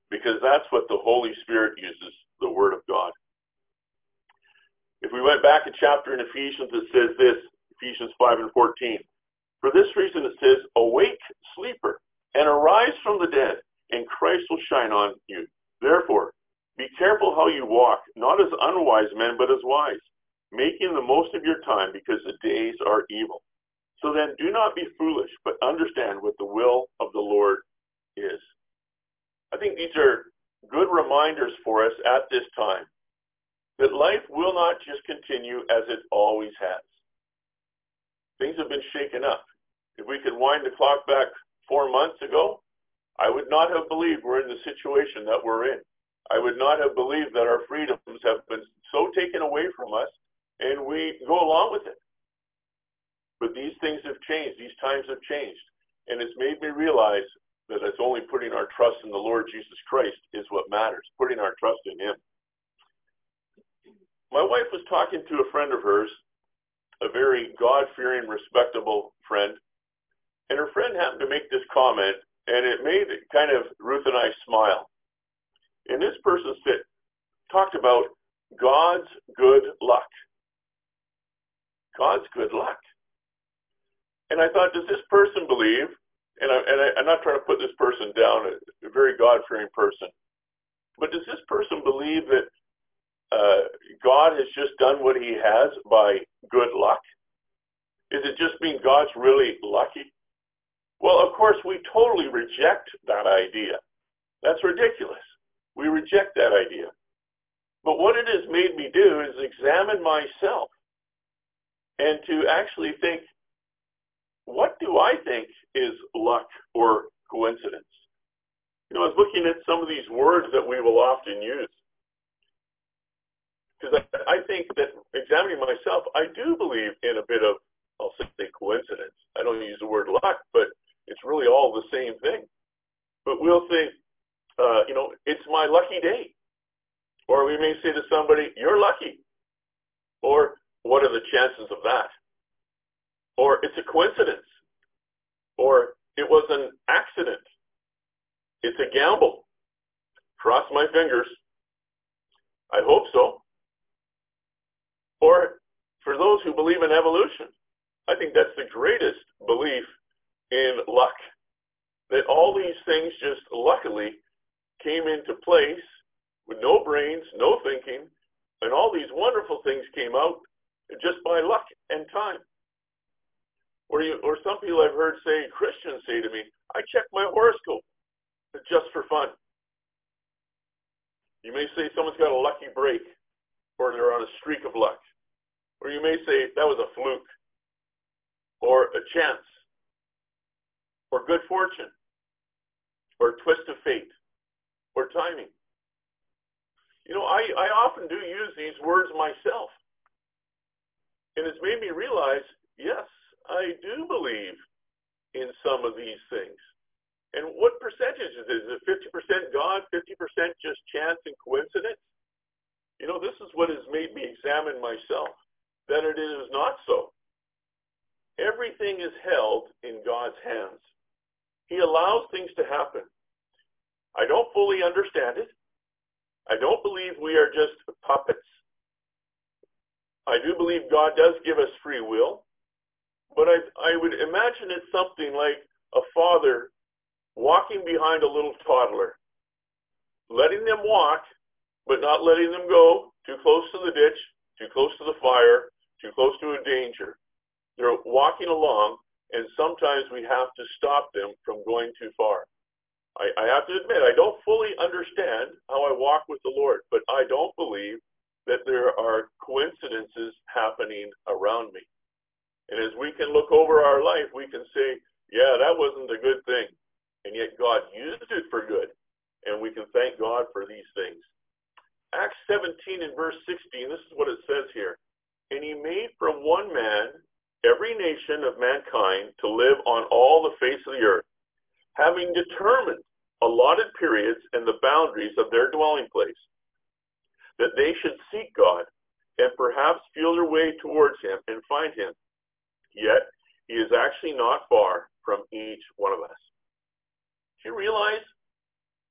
because that's what the Holy Spirit uses, the Word of God. If we went back a chapter in Ephesians, it says this, Ephesians 5 and 14. For this reason it says, awake, sleeper, and arise from the dead, and Christ will shine on you. Therefore, be careful how you walk, not as unwise men, but as wise, making the most of your time, because the days are evil. So then do not be foolish, but understand what the will of the Lord is. I think these are good reminders for us at this time, that life will not just continue as it always has. Things have been shaken up. If we could wind the clock back 4 months ago, I would not have believed we're in the situation that we're in. I would not have believed that our freedoms have been so taken away from us, and we go along with it. But these things have changed. These times have changed. And it's made me realize that it's only putting our trust in the Lord Jesus Christ is what matters, putting our trust in Him. My wife was talking to a friend of hers, a very God-fearing, respectable friend, and her friend happened to make this comment, and it made kind of Ruth and I smile. And this person talked about God's good luck. God's good luck. And I thought, does this person believe, and I'm not trying to put this person down, a very God-fearing person, but does this person believe that God has just done what He has by good luck? Is it just mean God's really lucky? Well, of course, we totally reject that idea. That's ridiculous. We reject that idea. But what it has made me do is examine myself and to actually think, what do I think is luck or coincidence? You know, I was looking at some of these words that we will often use. Because I think that examining myself, I do believe in a bit of, I'll say coincidence. I don't use the word luck, but it's really all the same thing. But we'll say, it's my lucky day. Or we may say to somebody, you're lucky. Or what are the chances of that? Or it's a coincidence. Or it was an accident. It's a gamble. Cross my fingers. I hope so. Or for those who believe in evolution, I think that's the greatest belief in luck. That all these things just luckily came into place with no brains, no thinking, and all these wonderful things came out just by luck and time. Or some people I've heard say, Christians say to me, I check my horoscope just for fun. You may say someone's got a lucky break, or they're on a streak of luck. Or you may say that was a fluke, or a chance, or good fortune, or a twist of fate, or timing. You know, I often do use these words myself. And it's made me realize, yes, I do believe in some of these things. And what percentage is it? Is it 50% God, 50% just chance and coincidence? You know, this is what has made me examine myself, that it is not so. Everything is held in God's hands. He allows things to happen. I don't fully understand it. I don't believe we are just puppets. I do believe God does give us free will. But I would imagine it's something like a father walking behind a little toddler, letting them walk, but not letting them go too close to the ditch, too close to the fire, too close to a danger. They're walking along, and sometimes we have to stop them from going too far. I have to admit, I don't fully understand how I walk with the Lord, but I don't believe that there are coincidences happening around me. And as we can look over our life, we can say, yeah, that wasn't a good thing. And yet God used it for good. And we can thank God for these things. Acts 17 and verse 16, this is what it says here. And He made from one man every nation of mankind to live on all the face of the earth, having determined allotted periods and the boundaries of their dwelling place, that they should seek God and perhaps feel their way towards Him and find Him. Yet He is actually not far from each one of us. Do you realize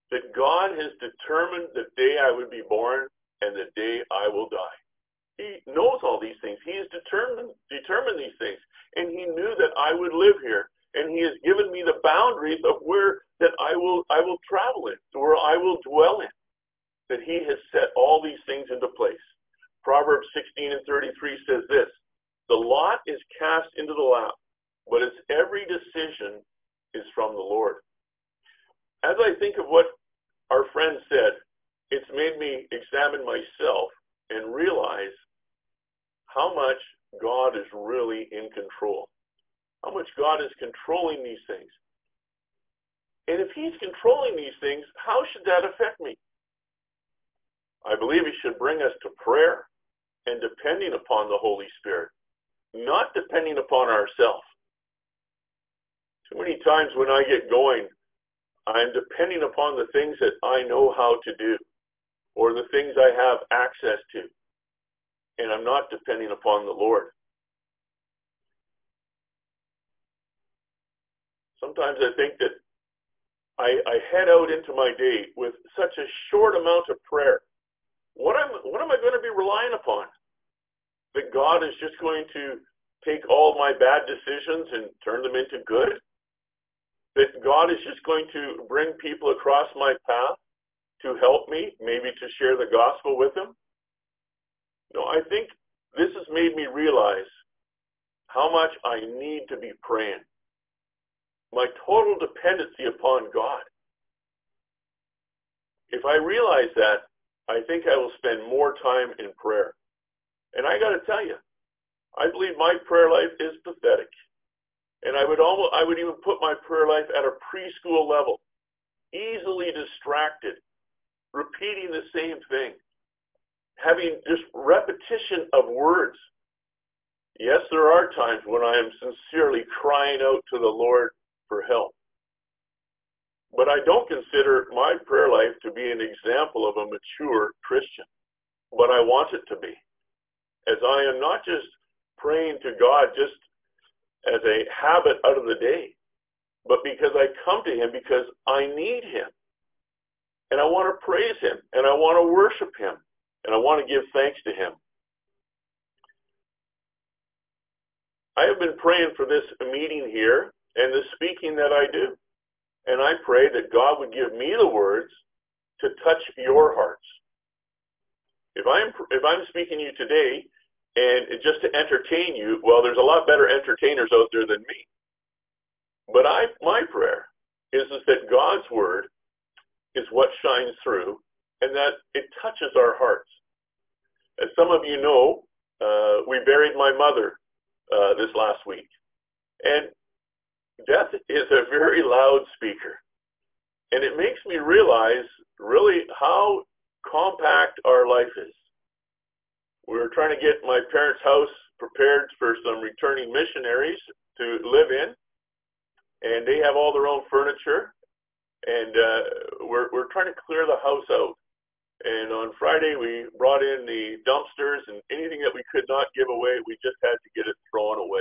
that God has determined the day I would be born and the day I will die. He knows all these things. He has determined these things. And he knew that I would live here. And he has given me the boundaries of where that I will travel in, where I will dwell in. That he has set all these things into place. Proverbs 16:33 says this, the lot is cast into the lap, but its every decision is from the Lord. As I think of what our friend said, it's made me examine myself and realize how much God is really in control. How much God is controlling these things. And if he's controlling these things, how should that affect me? I believe he should bring us to prayer and depending upon the Holy Spirit, not depending upon ourselves. Too many times when I get going, I'm depending upon the things that I know how to do or the things I have access to. And I'm not depending upon the Lord. Sometimes I think that I head out into my day with such a short amount of prayer. What am I going to be relying upon? That God is just going to take all my bad decisions and turn them into good? That God is just going to bring people across my path to help me, maybe to share the gospel with them? No, I think this has made me realize how much I need to be praying. My total dependency upon God. If I realize that, I think I will spend more time in prayer. And I got to tell you, I believe my prayer life is pathetic. And I would even put my prayer life at a preschool level, easily distracted, repeating the same thing, having just repetition of words. Yes, there are times when I am sincerely crying out to the Lord for help. But I don't consider my prayer life to be an example of a mature Christian. But I want it to be. As I am not just praying to God just as a habit out of the day, but because I come to him because I need him. And I want to praise him, and I want to worship him, and I want to give thanks to him. I have been praying for this meeting here and the speaking that I do. And I pray that God would give me the words to touch your hearts. If I'm speaking to you today and just to entertain you, well, there's a lot better entertainers out there than me. But my prayer is that God's word is what shines through and that it touches our hearts. As some of you know, we buried my mother this last week. And death is a very loud speaker. And it makes me realize really how compact our life is. We were trying to get my parents' house prepared for some returning missionaries to live in. And they have all their own furniture. And we're trying to clear the house out. And on Friday, we brought in the dumpsters and anything that we could not give away, we just had to get it thrown away.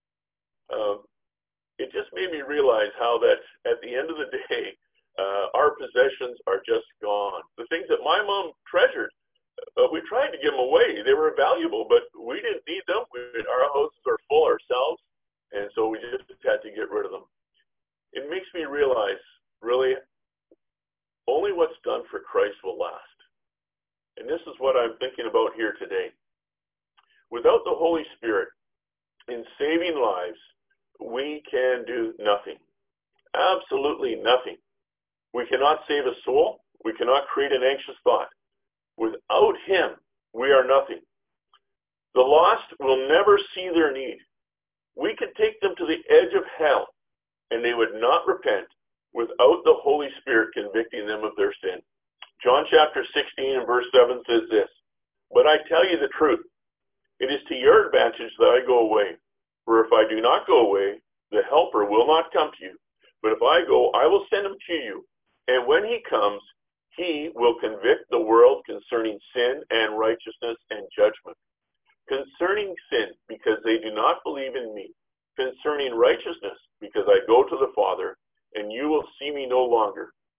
It just made me realize how that at the end of the day, our possessions are just gone. The things that my mom treasured, we tried to give them away. They were valuable, but we didn't need them. Our houses are full ourselves, and so we just had to get rid of them. It makes me realize, really, only what's done for Christ will last. And this is what I'm thinking about here today. Without the Holy Spirit in saving lives, we can do nothing. Absolutely nothing. We cannot save a soul. We cannot create an anxious thought. Without him, we are nothing. The lost will never see their need. We could take them to the edge of hell, and they would not repent without the Holy Spirit convicting them of their sin. John chapter 16 and verse 7 says this, "But I tell you the truth. It is to your advantage that I go away. For if I do not go away, the Helper will not come to you. But if I go, I will send him to you. And when he comes, he will convict the world concerning sin and righteousness and judgment. Concerning sin, because they do not believe in me. Concerning righteousness, because I go to the Father, and you will see me no longer.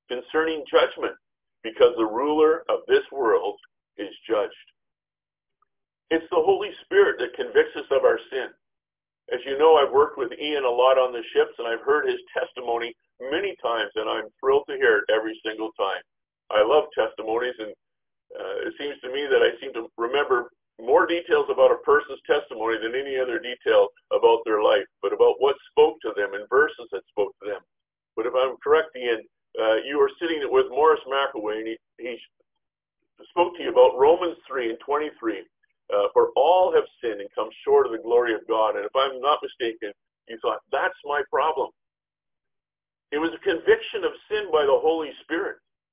concerning judgment, because the ruler of this world is judged. It's the Holy Spirit that convicts us of our sin. As you know, I've worked with Ian a lot on the ships, and I've heard his testimony many times, and I'm thrilled to hear it every single time. I love testimonies, and it seems to me that I seem to remember more details about a person's testimony than any other detail about their life, but about what spoke to them and verses that spoke to them. But if I'm correct, Ian, you were sitting with Morris McAway, and he spoke to you about Romans 3 and 23. For all have sinned and come short of the glory of God. And if I'm not mistaken, you thought, that's my problem. It was a conviction of sin by the Holy Spirit.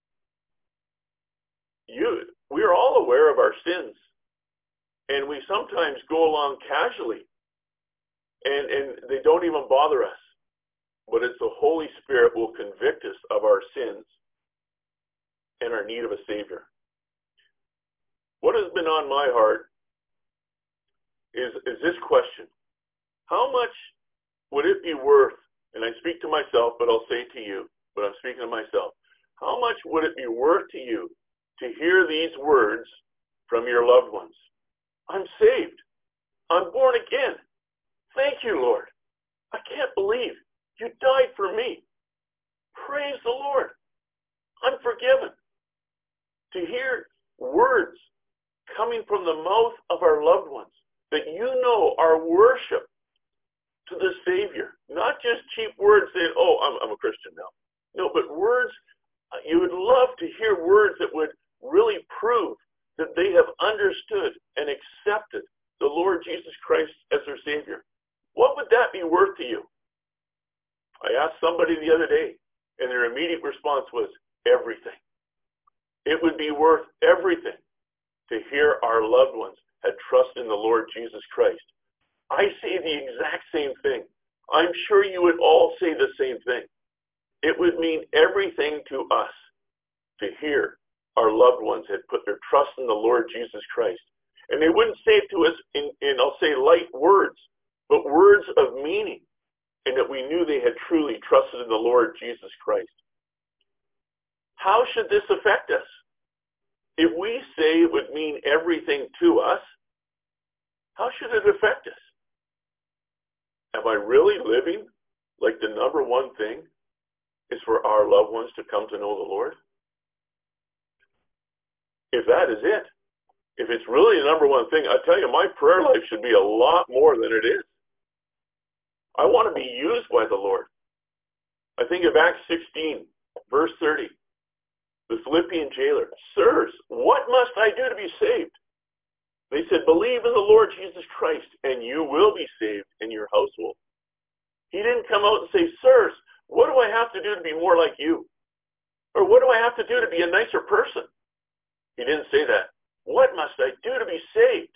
We are all aware of our sins. And we sometimes go along casually. And they don't even bother us. But it's the Holy Spirit will convict us of our sins and our need of a Savior. What has been on my heart is this question. How much would it be worth, and I speak to myself, but I'll say to you, but I'm speaking to myself, how much would it be worth to you to hear these words from your loved ones? I'm saved. I'm born again. Thank you, Lord. I can't believe you died for me. Praise the Lord. I'm forgiven. To hear words coming from the mouth of our loved ones that you know are worship to the Savior. Not just cheap words saying, oh, I'm a Christian now. No, but words, you would love to hear words that would really prove that they have understood and accepted the Lord Jesus Christ as their Savior. What would that be worth to you? I asked somebody the other day, and their immediate response was, everything. It would be worth everything to hear our loved ones had trust in the Lord Jesus Christ. I say the exact same thing. I'm sure you would all say the same thing. It would mean everything to us to hear our loved ones had put their trust in the Lord Jesus Christ. And they wouldn't say it to us in I'll say, light words, but words of meaning, and that we knew they had truly trusted in the Lord Jesus Christ. How should this affect us? If we say it would mean everything to us, how should it affect us? Am I really living like the number one thing is for our loved ones to come to know the Lord? If that is it, if it's really the number one thing, I tell you, my prayer life should be a lot more than it is. I want to be used by the Lord. I think of Acts 16, verse 30. The Philippian jailer, sirs, what must I do to be saved? They said, believe in the Lord Jesus Christ, and you will be saved in your household. He didn't come out and say, sirs, what do I have to do to be more like you? Or what do I have to do to be a nicer person? He didn't say that. What must I do to be saved?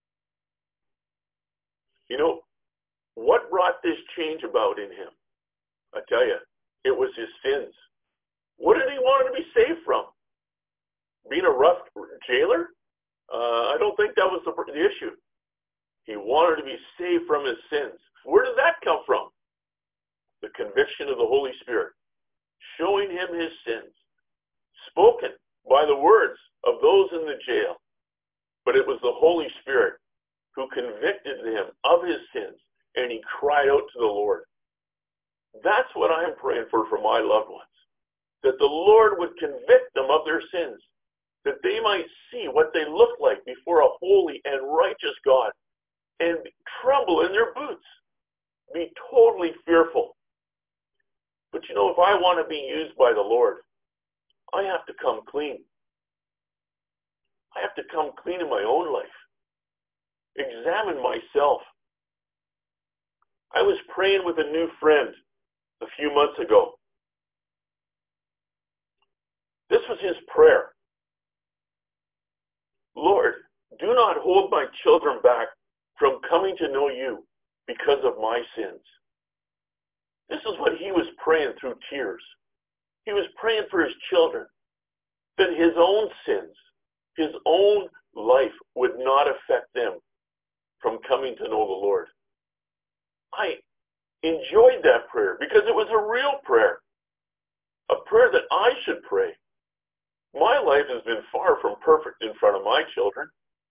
You know, what brought this change about in him? I tell you, it was his sins. What did he want to be saved from? Being a rough jailer? I don't think that was the issue. He wanted to be saved from his sins. Where did that come from? The conviction of the Holy Spirit, showing him his sins, spoken by the words of those in the jail. But it was the Holy Spirit who convicted him of his sins, and he cried out to the Lord. That's what I'm praying for my loved ones, that the Lord would convict them of their sins, that they might see what they look like before a holy and righteous God and tremble in their boots, be totally fearful. But you know, if I want to be used by the Lord, I have to come clean. I have to come clean in my own life. Examine myself. I was praying with a new friend a few months ago. This was his prayer. Lord, do not hold my children back from coming to know you because of my sins. This is what he was praying through tears. He was praying for his children, that his own sins, his own life would not affect them from coming to know the Lord. I enjoyed that prayer because it was a real prayer. a prayer that I should pray. My life has been far from perfect in front of my children.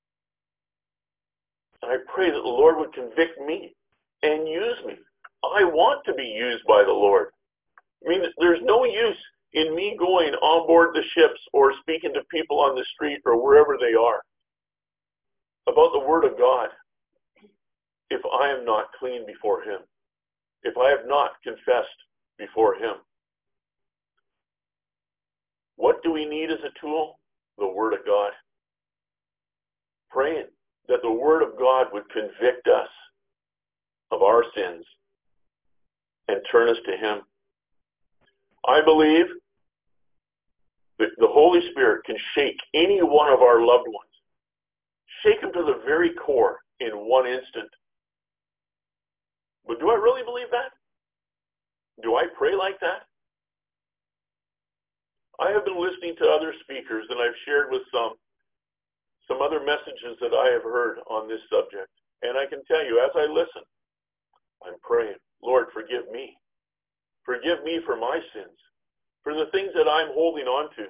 And I pray that the Lord would convict me and use me. I want to be used by the Lord. I mean, there's no use in me going on board the ships or speaking to people on the street or wherever they are about the Word of God if I am not clean before Him, if I have not confessed before Him. What do we need as a tool? The Word of God. Praying that the Word of God would convict us of our sins and turn us to Him. I believe that the Holy Spirit can shake any one of our loved ones, shake them to the very core in one instant. But do I really believe that? Do I pray like that? I have been listening to other speakers, and I've shared with some other messages that I have heard on this subject. And I can tell you, as I listen, I'm praying, Lord, forgive me. Forgive me for my sins, for the things that I'm holding on to.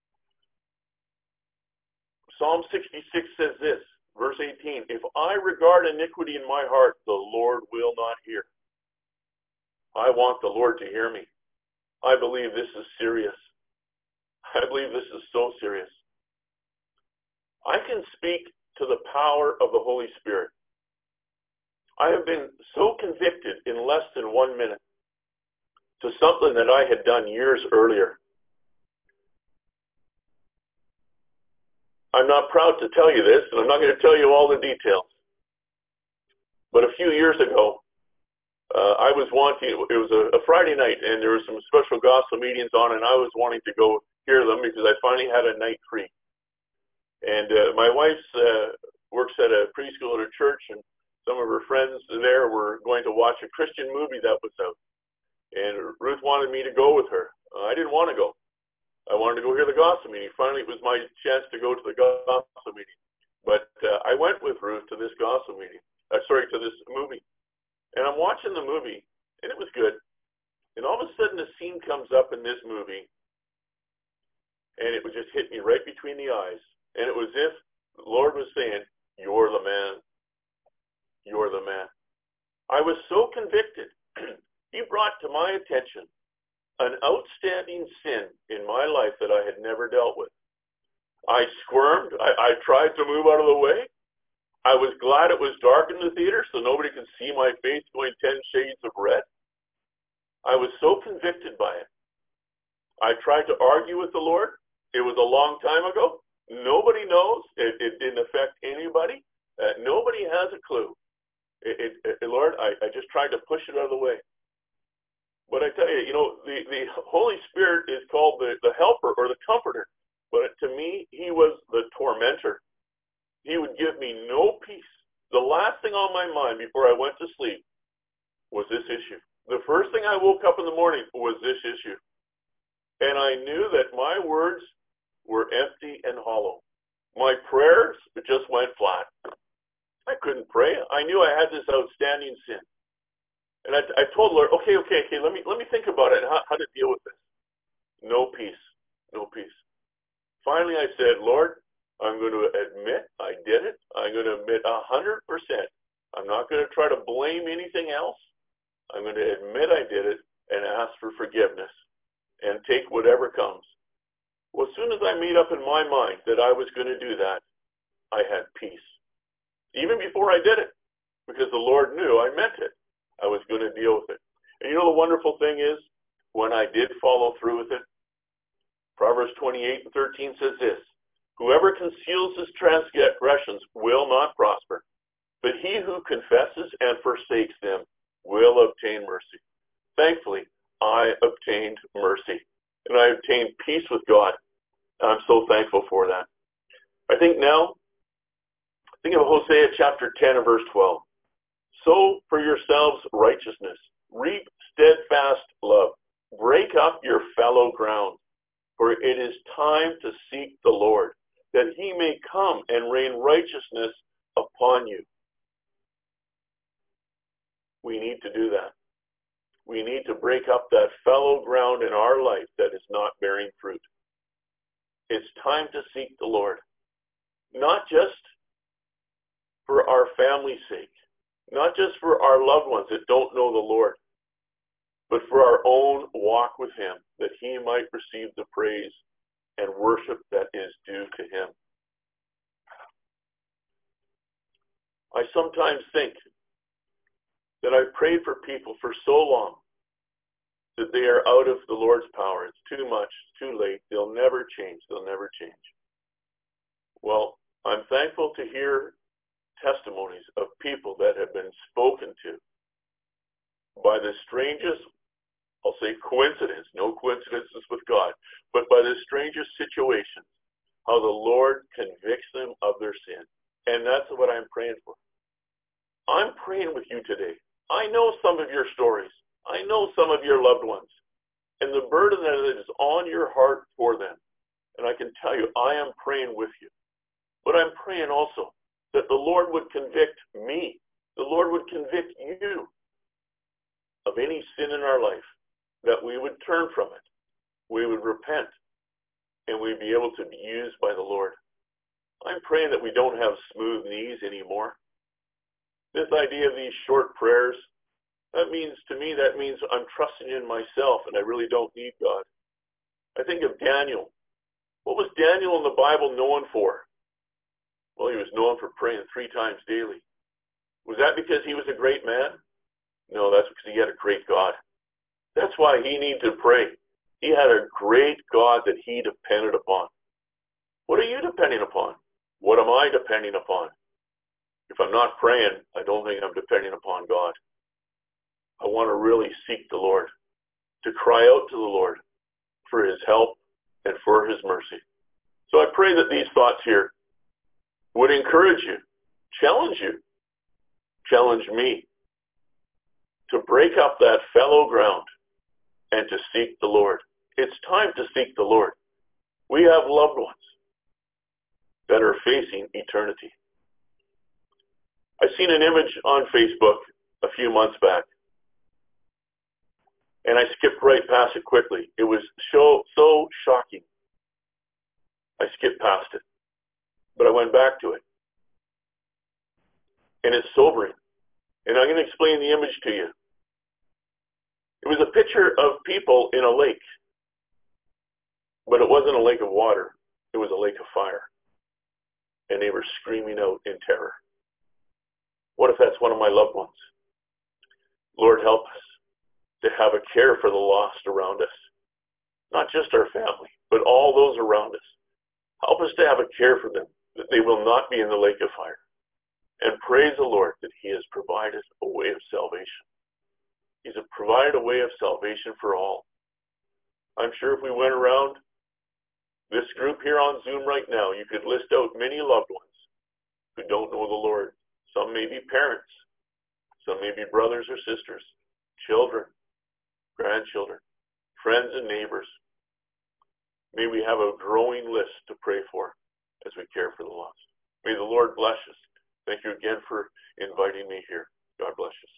Psalm 66 says this, verse 18, if I regard iniquity in my heart, the Lord will not hear. I want the Lord to hear me. I believe this is serious. I believe this is so serious. I can speak to the power of the Holy Spirit. I have been so convicted in less than 1 minute to something that I had done years earlier. I'm not proud to tell you this, and I'm not going to tell you all the details. But a few years ago, I was wanting, it was a Friday night, and there were some special gospel meetings on, and I was wanting to go hear them because I finally had a night free. And my wife works at a preschool at a church, and some of her friends there were going to watch a Christian movie that was out. And Ruth wanted me to go with her. I didn't want to go. I wanted to go hear the gospel meeting. Finally, it was my chance to go to the gospel meeting. But I went with Ruth to this gospel meeting. To this movie. And I'm watching the movie, and it was good. And all of a sudden, a scene comes up in this movie, and it would just hit me right between the eyes. And it was as if the Lord was saying, you're the man. You're the man. I was so convicted. He brought to my attention an outstanding sin in my life that I had never dealt with. I squirmed. I tried to move out of the way. I was glad it was dark in the theater so nobody could see my face going 10 shades of red. I was so convicted by it. I tried to argue with the Lord. It was a long time ago. Nobody knows. It didn't affect anybody. Nobody has a clue. Lord, I just tried to push it out of the way. But I tell you, the Holy Spirit is called the helper or the comforter. But to me, he was the tormentor. He would give me no peace. The last thing on my mind before I went to sleep was this issue. The first thing I woke up in the morning was this issue. And I knew that my words were empty and hollow. My prayers just went flat. I couldn't pray. I knew I had this outstanding sin. And I told the Lord, okay, let me think about it, how to deal with this. No peace. No peace. Finally, I said, Lord, I'm going to admit I did it. I'm going to admit 100%. I'm not going to try to blame anything else. I'm going to admit I did it and ask for forgiveness and take whatever comes. Well, as soon as I made up in my mind that I was going to do that, I had peace. Even before I did it, because the Lord knew I meant it. I was going to deal with it. And the wonderful thing is, when I did follow through with it, Proverbs 28:13 says this, whoever conceals his transgressions will not prosper, but he who confesses and forsakes them will obtain mercy. Thankfully, I obtained mercy, and I obtained peace with God. I'm so thankful for that. Think of Hosea chapter 10 and verse 12. Sow for yourselves righteousness, reap steadfast love, break up your fallow ground, for it is time to seek the Lord, that he may come and rain righteousness upon you. We need to do that. We need to break up that fallow ground in our life that is not bearing fruit. It's time to seek the Lord, not just for our family's sake, not just for our loved ones that don't know the Lord, but for our own walk with him, that he might receive the praise and worship that is due to him. I sometimes think that I've prayed for people for so long that they are out of the Lord's power. It's too much, it's too late. They'll never change. They'll never change. Well, I'm thankful to hear testimonies of people that have been spoken to by the strangest, I'll say coincidence, no coincidences with God, but by the strangest situations, how the Lord convicts them of their sin. And that's what I'm praying for. I'm praying with you today. I know some of your stories. I know some of your loved ones and the burden that is on your heart for them. And I can tell you, I am praying with you. But I'm praying also that the Lord would convict me. The Lord would convict you of any sin in our life, that we would turn from it. We would repent, and we'd be able to be used by the Lord. I'm praying that we don't have smooth knees anymore. This idea of these short prayers, that means I'm trusting in myself and I really don't need God. I think of Daniel. What was Daniel in the Bible known for? Well, he was known for praying 3 times daily. Was that because he was a great man? No, that's because he had a great God. That's why he needed to pray. He had a great God that he depended upon. What are you depending upon? What am I depending upon? If I'm not praying, I don't think I'm depending upon God. I want to really seek the Lord, to cry out to the Lord for his help and for his mercy. So I pray that these thoughts here would encourage you, challenge me to break up that fallow ground and to seek the Lord. It's time to seek the Lord. We have loved ones that are facing eternity. I seen an image on Facebook a few months back, and I skipped right past it quickly. It was so shocking. I skipped past it, but I went back to it. And it's sobering. And I'm going to explain the image to you. It was a picture of people in a lake, but it wasn't a lake of water. It was a lake of fire. And they were screaming out in terror. What if that's one of my loved ones? Lord, help us to have a care for the lost around us. Not just our family, but all those around us. Help us to have a care for them, that they will not be in the lake of fire. And praise the Lord that he has provided a way of salvation. He's provided a way of salvation for all. I'm sure if we went around this group here on Zoom right now, you could list out many loved ones who don't know the Lord. Some may be parents. Some may be brothers or sisters, children, grandchildren, friends and neighbors. May we have a growing list to pray for as we care for the lost. May the Lord bless us. Thank you again for inviting me here. God bless us.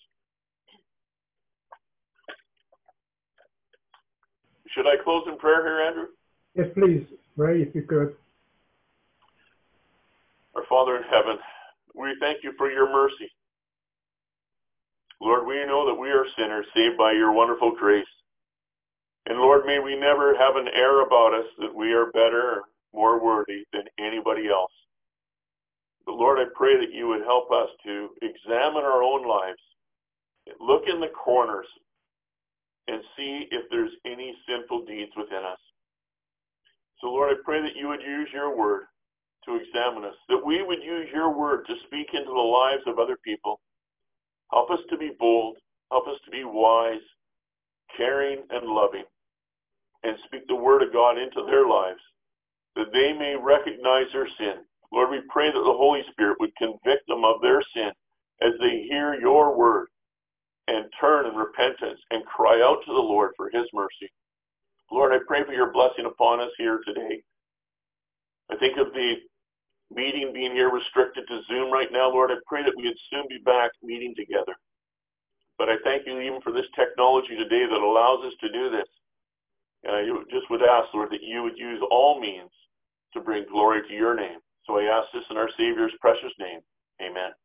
Should I close in prayer here, Andrew? Yes, please. Pray if you could. Our Father in heaven, we thank you for your mercy. Lord, we know that we are sinners saved by your wonderful grace. And Lord, may we never have an air about us that we are better or more worthy than anybody else. But Lord, I pray that you would help us to examine our own lives, look in the corners, and see if there's any sinful deeds within us. So Lord, I pray that you would use your word to examine us, that we would use your word to speak into the lives of other people. Help us to be bold, help us to be wise, caring and loving, and speak the word of God into their lives, that they may recognize their sin. Lord, we pray that the Holy Spirit would convict them of their sin as they hear your word and turn in repentance and cry out to the Lord for his mercy. Lord, I pray for your blessing upon us here today. I think of the meeting being here restricted to Zoom right now. Lord, I pray that we would soon be back meeting together. But I thank you even for this technology today that allows us to do this. You just would ask, Lord, that you would use all means to bring glory to your name. So I ask this in our Savior's precious name. Amen.